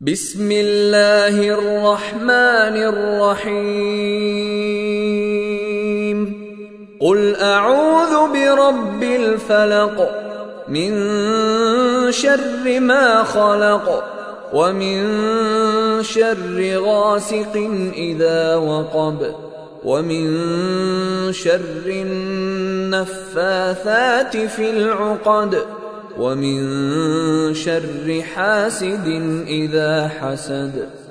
बिस्मिल्लाहिर रहमानिर रहीम। कुल अऊज़ु बिरब्बिल फलक मिन शर्रि मा खलक व मिन शर्रि गासिकिन इज़ा वक़ब व मिन शर्रि नफ़्फ़ाथाति फ़िल उक़द व मिन शर्रि हासिदिन इज़ा हसद।